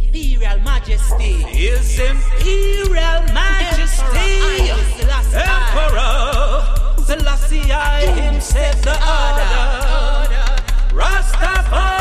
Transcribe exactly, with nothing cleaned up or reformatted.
Imperial Majesty, His Imperial Majesty, Emperor Selassie I himself the order, Rastafari.